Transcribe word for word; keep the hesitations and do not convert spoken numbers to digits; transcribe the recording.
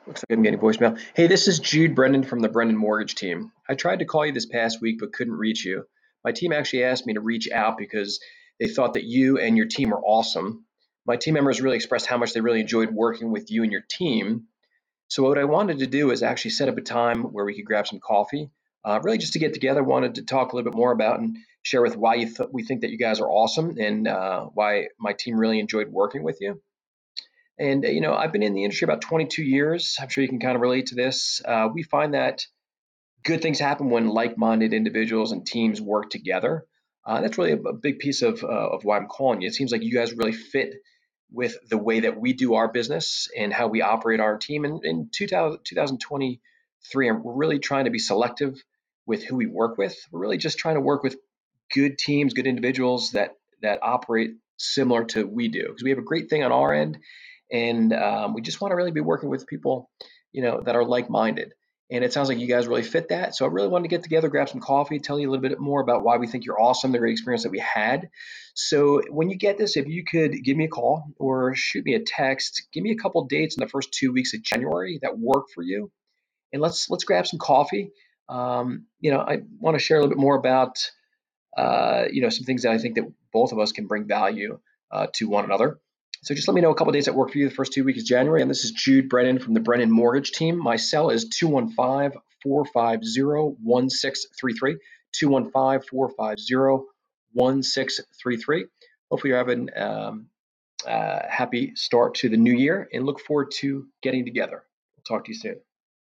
Looks like I'm getting voicemail. Hey, this is Jude Brendan from the Brendan Mortgage team. I tried to call you this past week but couldn't reach you. My team actually asked me to reach out because they thought that you and your team are awesome. My team members really expressed how much they really enjoyed working with you and your team. So what I wanted to do is actually set up a time where we could grab some coffee, uh, really just to get together. Wanted to talk a little bit more about and share with why you th- we think that you guys are awesome and uh, why my team really enjoyed working with you. And, uh, you know, I've been in the industry about twenty-two years. I'm sure you can kind of relate to this. Uh, we find that good things happen when like-minded individuals and teams work together. Uh, that's really a, a big piece of, uh, of why I'm calling you. It seems like you guys really fit with the way that we do our business and how we operate our team. And in two thousand, twenty twenty-three, we're really trying to be selective with who we work with. We're really just trying to work with good teams, good individuals that that operate similar to we do, because we have a great thing on our end, and um, we just want to really be working with people, you know, that are like-minded. And it sounds like you guys really fit that. So I really wanted to get together, grab some coffee, tell you a little bit more about why we think you're awesome, the great experience that we had. So when you get this, if you could give me a call or shoot me a text, give me a couple dates in the first two weeks of January that work for you, and let's let's grab some coffee. Um, you know, I want to share a little bit more about uh, you know, some things that I think that both of us can bring value uh, to one another. So just let me know a couple of days that work for you the first two weeks of January. And this is Jude Brennan from the Brennan Mortgage team. My cell is two one five, four five zero, one six three three, two one five, four five zero, one six three three. Hopefully you're having um, a happy start to the new year and look forward to getting together. We'll talk to you soon.